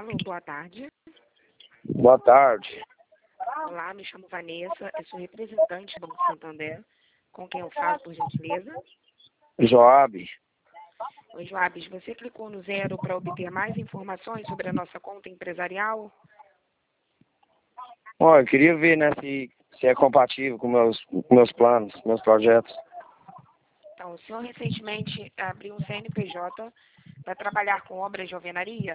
Alô, boa tarde. Boa tarde. Olá, me chamo Vanessa, eu sou representante do Banco Santander. Com quem eu falo, por gentileza? Joab. Oi, Joabes, você clicou no 0 para obter mais informações sobre a nossa conta empresarial? Eu queria ver, né, se é compatível com meus planos, meus projetos. Então, o senhor recentemente abriu um CNPJ para trabalhar com obras de alvenaria?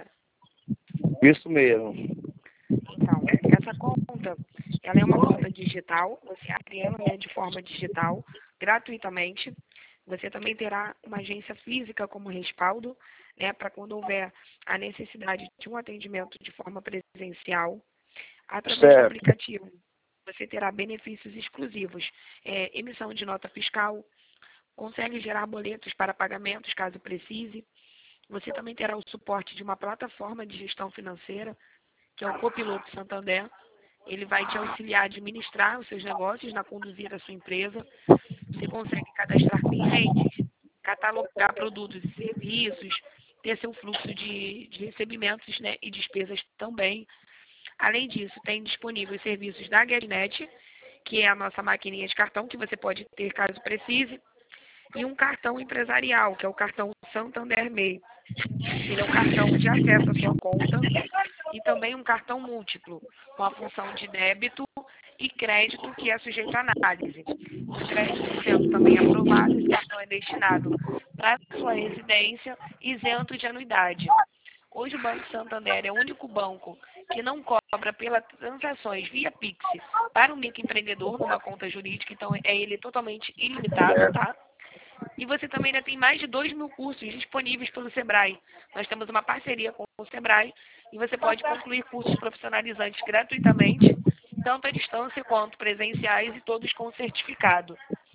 Isso mesmo. Então, essa conta, ela é uma conta digital, você abre ela, né, de forma digital, gratuitamente. Você também terá uma agência física como respaldo, né, para quando houver a necessidade de um atendimento de forma presencial. Através do Certo. aplicativo, você terá benefícios exclusivos, emissão de nota fiscal, consegue gerar boletos para pagamentos, caso precise. Você também terá o suporte de uma plataforma de gestão financeira, que é o Copiloto Santander. Ele vai te auxiliar a administrar os seus negócios, na conduzir a sua empresa. Você consegue cadastrar clientes, catalogar produtos e serviços, ter seu fluxo de recebimentos, né, e despesas também. Além disso, tem disponível os serviços da GetNet, que é a nossa maquininha de cartão que você pode ter caso precise, e um cartão empresarial, que é o cartão Santander MEI. Ele é um cartão de acesso à sua conta e também um cartão múltiplo, com a função de débito e crédito, que é sujeito à análise. O crédito sendo também aprovado, esse cartão é destinado para a sua residência, isento de anuidade. Hoje o Banco Santander é o único banco que não cobra pelas transações via Pix para o microempreendedor numa conta jurídica, então é ele totalmente ilimitado, tá? E você também ainda tem mais de 2.000 cursos disponíveis pelo Sebrae. Nós temos uma parceria com o Sebrae e você pode concluir cursos profissionalizantes gratuitamente, tanto à distância quanto presenciais e todos com certificado.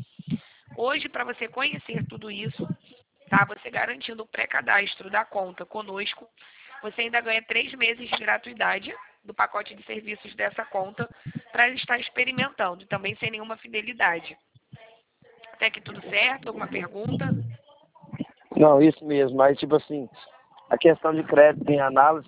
Hoje, para você conhecer tudo isso, tá? Você garantindo o pré-cadastro da conta conosco, você ainda ganha 3 meses de gratuidade do pacote de serviços dessa conta para estar experimentando, também sem nenhuma fidelidade. Até aqui tudo certo? Alguma pergunta? Não, isso mesmo. Mas, tipo assim, a questão de crédito em análise,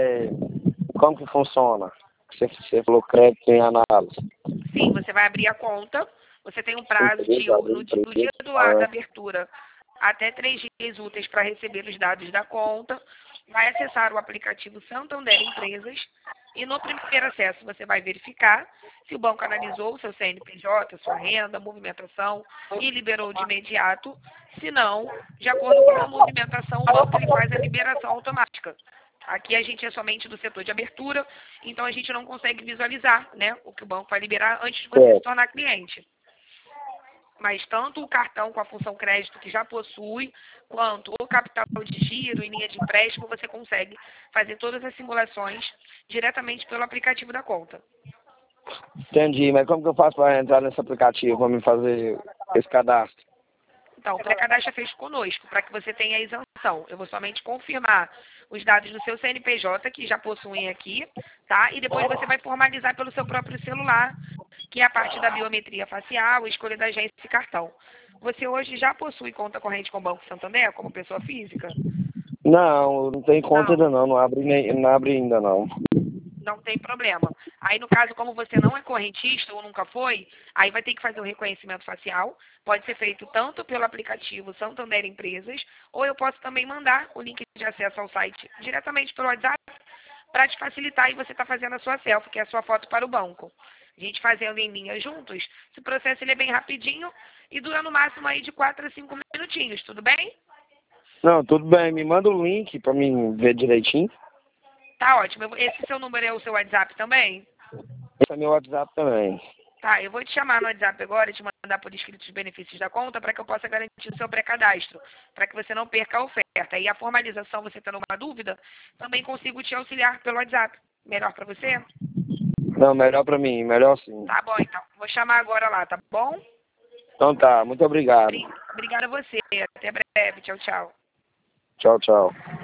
como que funciona? Você falou crédito em análise. Sim, você vai abrir a conta, você tem um prazo do dia da abertura até 3 dias úteis para receber os dados da conta, vai acessar o aplicativo Santander Empresas e no primeiro acesso você vai verificar se o banco analisou o seu CNPJ, sua renda, movimentação e liberou de imediato. Se não, de acordo com a movimentação, o banco ele faz a liberação automática. Aqui a gente é somente do setor de abertura, então a gente não consegue visualizar, né, o que o banco vai liberar antes de você se tornar cliente. Mas tanto o cartão com a função crédito que já possui, quanto o capital de giro e linha de empréstimo, você consegue fazer todas as simulações diretamente pelo aplicativo da conta. Entendi, mas como que eu faço para entrar nesse aplicativo, para me fazer esse cadastro? Então, o pré-cadastro é feito conosco, para que você tenha a isenção. Eu vou somente confirmar os dados do seu CNPJ, que já possuem aqui, tá? E depois você vai formalizar pelo seu próprio celular, que é a parte da biometria facial, escolha da agência e cartão. Você hoje já possui conta corrente com o Banco Santander, como pessoa física? Não tem conta ainda Não. não não abre ainda não. Não tem problema. Aí, no caso, como você não é correntista ou nunca foi, aí vai ter que fazer o reconhecimento facial. Pode ser feito tanto pelo aplicativo Santander Empresas, ou eu posso também mandar o link de acesso ao site diretamente pelo WhatsApp para te facilitar e você tá fazendo a sua selfie, que é a sua foto para o banco. A gente fazendo em linha juntos, esse processo ele é bem rapidinho e dura no máximo aí de 4 a 5 minutinhos, tudo bem? Não, tudo bem. Me manda o link para mim ver direitinho. Tá ótimo. Esse seu número é o seu WhatsApp também? Esse é meu WhatsApp também. Tá, eu vou te chamar no WhatsApp agora e te mandar por escrito os benefícios da conta para que eu possa garantir o seu pré-cadastro, para que você não perca a oferta. E a formalização, você tendo uma dúvida, também consigo te auxiliar pelo WhatsApp. Melhor para você? Não, melhor para mim, melhor sim. Tá bom, então. Vou chamar agora lá, tá bom? Então tá, muito obrigado. Obrigada a você. Até breve. Tchau, tchau. Tchau, tchau.